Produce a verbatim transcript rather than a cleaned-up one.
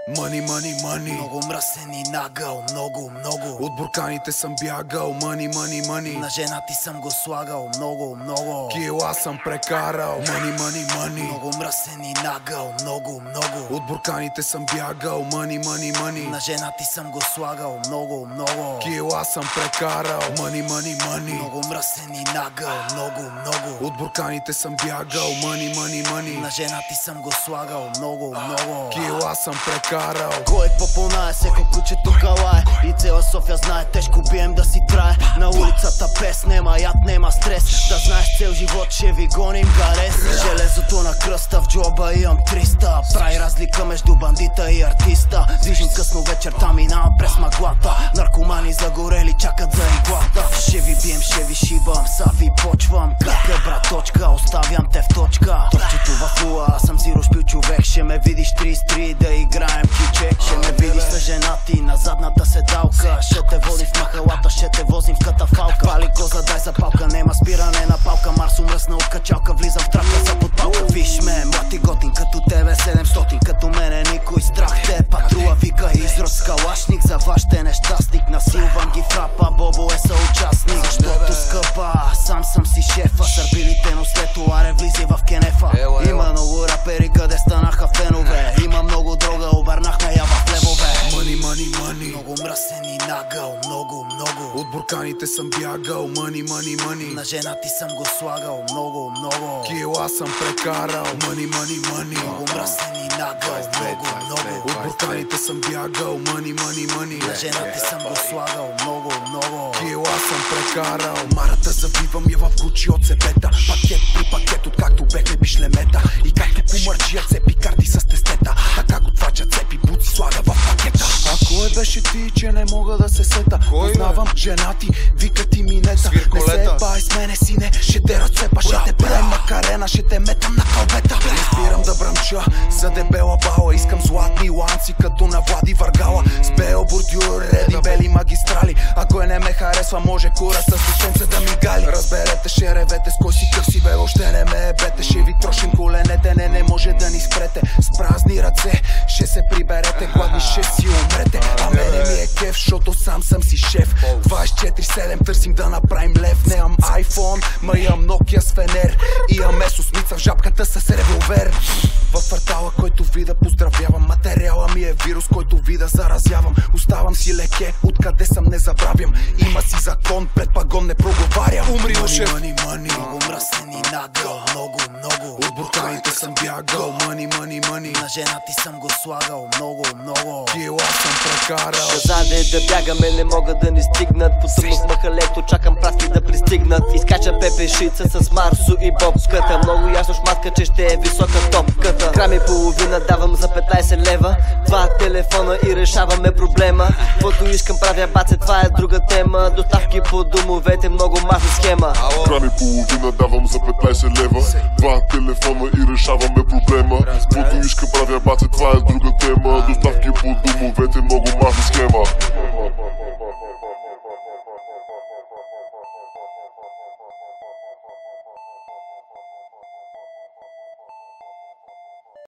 Мъни, мъни, мъни. Много мръсен и нагъл, много, много. От бурканите съм бягал, мъни, мъни, мъни. На жена ти съм го слагал, много, много. Кила съм прекарал, мъни, мъни, мъни. Много мръсен и нагъл, много, много. От бурканите съм бягал, мъни, мъни, мъни. На жена ти съм го слагал, много, много. Кила съм прекарал, мъни, мъни, мъни. Много мръсен и нагъл, много, много. От бурканите съм бягал, мъни, мъни, мъни. На жена ти съм го слагал, много, много. Кила съм прекарал. Кой по-понае, всеко куче тук лае. И цела София знае, тежко бием да си трае. На улицата пес, нема яд, нема стрес. Да знаеш, цел живот ще ви гоним гарес. Железото на кръста, в джоба имам триста. Прави разлика между бандита и артиста. Движим късно вечерта, минавам през маглата. Наркомани загорели, чакат за иглата. Ще ви бием, ще ви шибам, са ви почвам. Кратка браточка, оставям те в точка. Топчето в ула, аз съм зиро шпил човек. Ще ме видиш трийсет и три да играем киче. Ще ме видиш с жена ти на задната седалка. Ще те водим в махалата, ще те возим в катафалка. Пали коза, дай запалка, нема спиране на палка. Марс умръсна от качалка, влизам в трапка за подпалка. Виж ме, млад и готин, като тебе седемстотин. Като мене никой страх те патрула вика. Изрод с калашник, за ваште нещастник. Насилвам ги в рапа, Бобо е съучастник. Защото скъпа, сам съм си шефа. Сърбилите, но след това ре влизи в кенефа. Има много рапери, къде станаха фенове. Има много дрога, обърнахме я в левове. Мъни, мъни, мъни. Много мръсен и нагъл, много, много. От бурканите съм бягал, мъни, мъни, мъни. На жена ти съм го слагал, много, много. Кила съм прекарал, мъни, мъни, мъни. Много мръсен и нагъл, много, много. От бурканите съм бягал, мъни, мъни, мъни. На жена ти съм го слагал, много, много. Кила съм прекарал. Марата завивам я в кучи от себета. Пакет при пакет, откакто бехме бишлемета. И както помърчия цепи карти с тестета. Така готвача цепи буци слага в пакета. А кой беше ти, че не мога да се сета? Познавам жена ти, вика ти минета. Не се бай с мене, сине, ще те разцепа. Ще те правим макарена, ще те метам на калбета. Не спирам да бръмча за дебела бала. Искам златни ланци, като на Влади Варгала. С бел бордюр, реди бели магистрали. А кой не ме харесва, може кура с листенце да ми гали. Разберете, ще ревете, с кой си къв си бе, още не ме ебете. Ще ви трошим коленете, не, не може да ни спрете. С празни ръце, ще се приберете, гладни ще си умрете. А мене ми е кеф, защото сам съм си шеф. двайсет и четири седем търсим да направим лев. Не имам айфон, ма имам Nokia с фенер. И имам есосмица в жабката с револвер. В квартала, който вида поздравявам. Материала ми е вирус, който вида заразявам. Оставам си леке, откъде съм не забравям. Има си закон, пред пагон не проговарям. Умрил шеф. Мъни, мъни. Много мръсен и нагъл, много, много. От бурканите съм бягал, мъни, мъни, мъни. На жена ти съм го слагал, много, много. Кила съм прекарал. Заде да бягаме, не могат да ни стигнат. Потъмнах махалето, чакам пратки да пристигнат. Изкача пепешица с Марсо и Бобската. Много ясно шматка, че ще е висока топката. Грам и половина давам за петнайсет лева. Два телефона и решаваме проблема. Каквото искам правя баце, това е друга тема. Доставки по домовете, много маса схема. Грам и половина давам за петнайсет лева. Два телефона и решаваме проблема. Каквото искам правя баце, това е друга тема. Доставки по домовете, много маса схема.